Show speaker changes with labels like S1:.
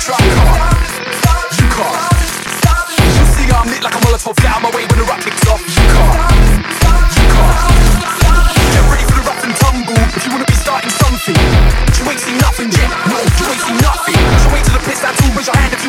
S1: try. You can't. You see I'm lit like a Molotov, get out my way when the rap kicks off. You can't. Get ready for the rough and tumble if you wanna be starting something. You ain't seen nothing yet. No, you ain't seen nothing. So wait till the piss that tool, raise your hand if you